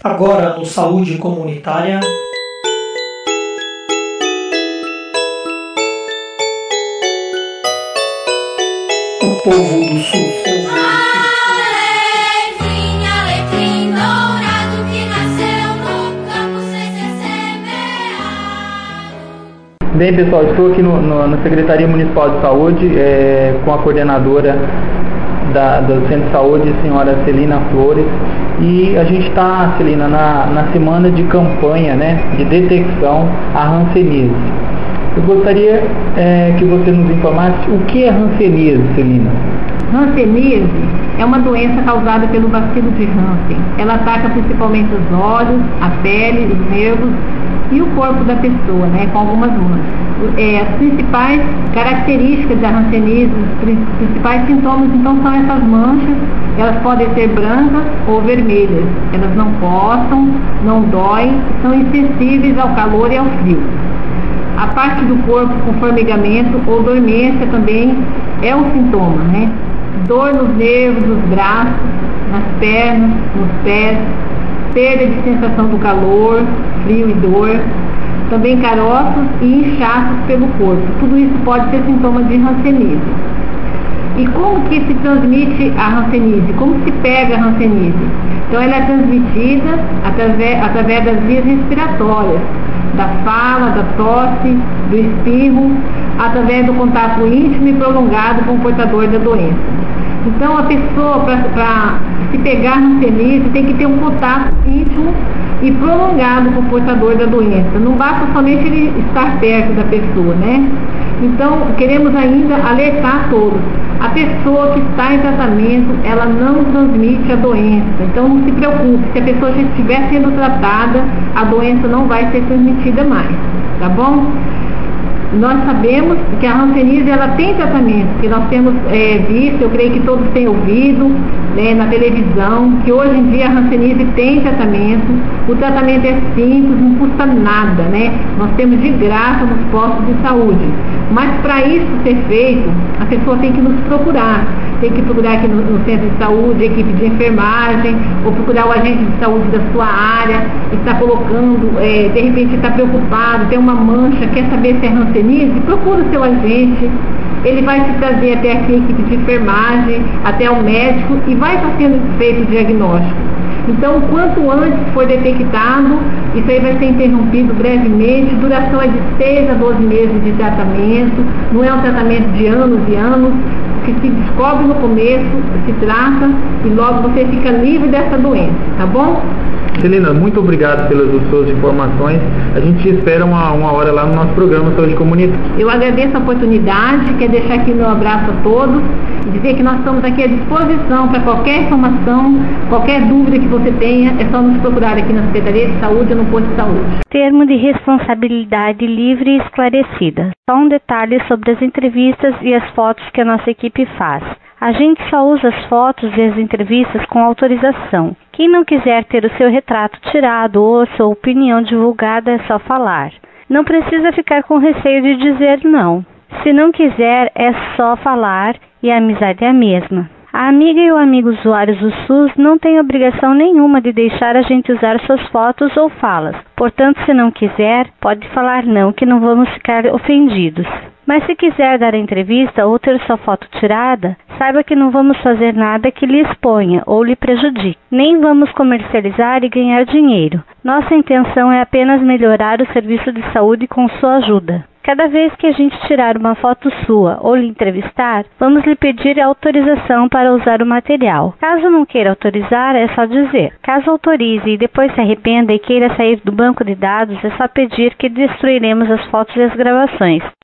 Agora no Saúde Comunitária. O povo do Sul. Alecrim dourado que nasceu no campo sem ser semeado. Bem, pessoal, estou aqui na Secretaria Municipal de Saúde com a coordenadora do Centro de Saúde, a senhora Celina Flores, e a gente está, Celina, na semana de campanha, né, de detecção à hanseníase. Eu gostaria que você nos informasse o que é hanseníase, Celina. Hanseníase é uma doença causada pelo bacilo de Hansen. Ela ataca principalmente os olhos, a pele, os nervos e o corpo da pessoa, né, com algumas manchas. As principais características da hanseníase, os principais sintomas, então, são essas manchas. Elas podem ser brancas ou vermelhas. Elas não coçam, não doem, são insensíveis ao calor e ao frio. A parte do corpo com formigamento ou dormência também é um sintoma, né? Dor nos nervos, nos braços, nas pernas, nos pés, perda de sensação do calor, frio e dor, também caroços e inchaços pelo corpo. Tudo isso pode ser sintoma de hanseníase. E como que se transmite a hanseníase? Como se pega a hanseníase? Então ela é transmitida através das vias respiratórias, da fala, da tosse, do espirro, através do contato íntimo e prolongado com o portador da doença. Então a pessoa, para se pegar hanseníase, tem que ter um contato íntimo e prolongado com o portador da doença. Não basta somente ele estar perto da pessoa, né? Então, queremos ainda alertar a todos. A pessoa que está em tratamento, ela não transmite a doença. Então, não se preocupe. Se a pessoa já estiver sendo tratada, a doença não vai ser transmitida mais. Tá bom? Nós sabemos que a hanseníase, ela tem tratamento, que nós temos visto, eu creio que todos têm ouvido, né, na televisão, que hoje em dia a hanseníase tem tratamento. O tratamento é simples, não custa nada, né? Nós temos de graça nos postos de saúde. Mas para isso ser feito, a pessoa tem que nos procurar. Tem que procurar aqui no centro de saúde, equipe de enfermagem, ou procurar o agente de saúde da sua área, está colocando, de repente está preocupado, tem uma mancha, quer saber se é hanseníase, procura o seu agente. Ele vai te trazer até aqui a equipe de enfermagem, até o médico, e vai estar sendo feito o diagnóstico. Então, quanto antes for detectado, isso aí vai ser interrompido brevemente. Duração é de 6 a 12 meses de tratamento, não é um tratamento de anos e anos, que se descobre no começo, se trata e logo você fica livre dessa doença, tá bom? Celina, muito obrigado pelas suas informações. A gente espera uma hora lá no nosso programa Saúde Comunitária. Eu agradeço a oportunidade, quero deixar aqui meu abraço a todos e dizer que nós estamos aqui à disposição para qualquer informação, qualquer dúvida que você tenha, é só nos procurar aqui na Secretaria de Saúde ou no posto de saúde. Termo de responsabilidade livre e esclarecida. Só um detalhe sobre as entrevistas e as fotos que a nossa equipe faz. A gente só usa as fotos e as entrevistas com autorização. Quem não quiser ter o seu retrato tirado ou a sua opinião divulgada é só falar. Não precisa ficar com receio de dizer não. Se não quiser, é só falar e a amizade é a mesma. A amiga e o amigo usuários do SUS não têm obrigação nenhuma de deixar a gente usar suas fotos ou falas. Portanto, se não quiser, pode falar não, que não vamos ficar ofendidos. Mas se quiser dar a entrevista ou ter sua foto tirada, saiba que não vamos fazer nada que lhe exponha ou lhe prejudique. Nem vamos comercializar e ganhar dinheiro. Nossa intenção é apenas melhorar o serviço de saúde com sua ajuda. Cada vez que a gente tirar uma foto sua ou lhe entrevistar, vamos lhe pedir autorização para usar o material. Caso não queira autorizar, é só dizer. Caso autorize e depois se arrependa e queira sair do banco de dados, é só pedir que destruiremos as fotos e as gravações.